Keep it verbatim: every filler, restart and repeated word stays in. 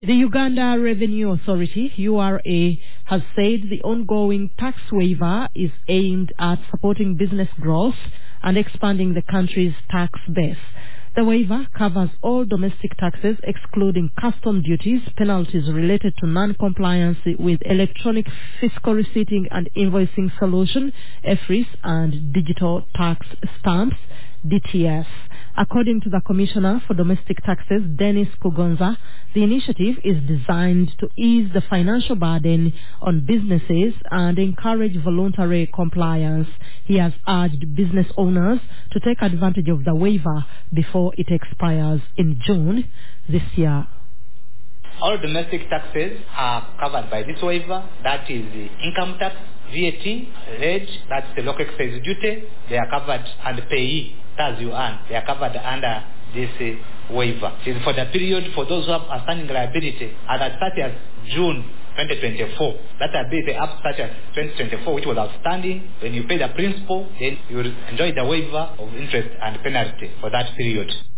The Uganda Revenue Authority, U R A, has said the ongoing tax waiver is aimed at supporting business growth and expanding the country's tax base. The waiver covers all domestic taxes excluding custom duties, penalties related to non-compliance with electronic fiscal receipting and invoicing solution, E F R I S, and digital tax stamps, D T S. According to the Commissioner for Domestic Taxes, Dennis Kugonza, the initiative is designed to ease the financial burden on businesses and encourage voluntary compliance. He has urged business owners to take advantage of the waiver before it expires in June this year. All domestic taxes are covered by this waiver. That is the income tax, V A T, R E G, that's the local excise duty. They are covered, and payee, as you earn, they are covered under this uh, waiver. It is for the period for those who have a standing liability and as such as June twenty twenty-four. That will be the up such as twenty twenty-four, which was outstanding. When you pay the principal, then you will enjoy the waiver of interest and penalty for that period.